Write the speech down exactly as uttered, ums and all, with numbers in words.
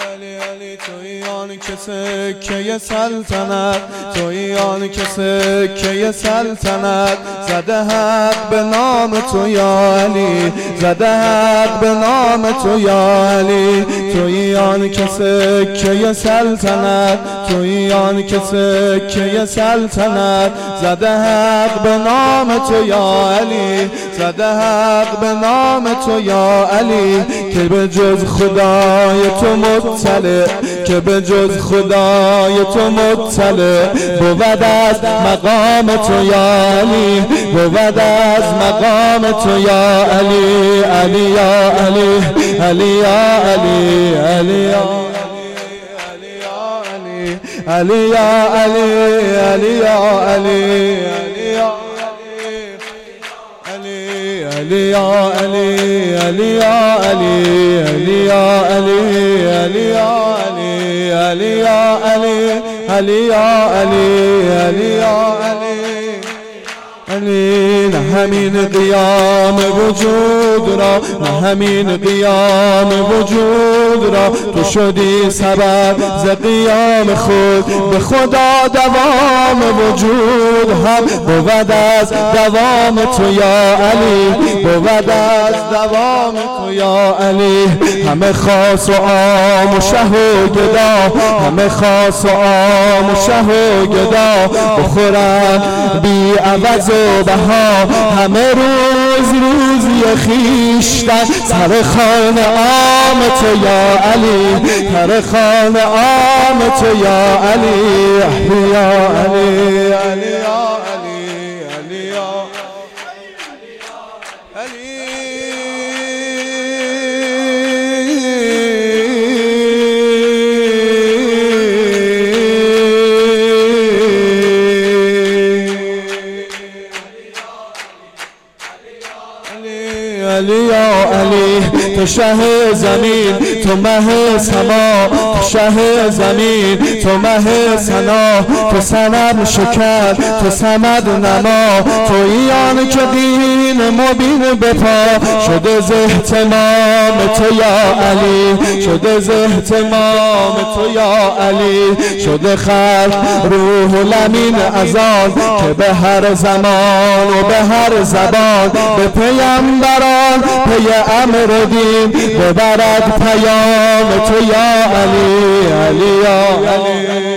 علی علی تویی آن که سکه سلطنت، تویی آن که سکه سلطنت، زده حق به نام تو یا علی، زده حق به نام تو یا علی. تویی آن که سکه سلطنت، تویی آن که سکه سلطنت، زده حق به نام تو یا علی، زده حق به نام تو یا علی. که به جز خدای تو مطلع، که به جز خدای تو مطلع، بود از مقام تو یا علی، بود از مقام تو یا علی. علی یا علی، علی یا علی، علی یا علی یا علی، علی یا علی، علی یا علی، علی یا علی، علی یا علی، علی یا علی، علی یا علی، علی یا علی، علی یا علی. علی نه همین قیام وجود را، نه همین قیام وجود را، تو شدی سبب ز قیام خود به خدا. دوام وجود هم بود از دوام تو یا علی، بود از دوام تو یا علی. همه خاص و عام و شه و گدا، همه خاص و عام و شه و گدا، بخورم بی عوض و بها، همه روز روزی خیشتن. سر خانه عام تو یا علی، سر خانه عام تو یا علی، علی یا علی، علی یا علی، علی یا علی. علی یا علی تو شه زمین، تو مه سما، تو شه زمین، تو مه سنا، تو سند شکر، تو سمد نما، تویی آن که دین مبین بپا. شده ز اهتمام تو یا علی، شده ز اهتمام تو یا علی. شده خلق روح الامین از آن که به هر زمان و به هر زبان به پیامبران پی امر دین ببرد پیام تو یا علی، علی یا علی.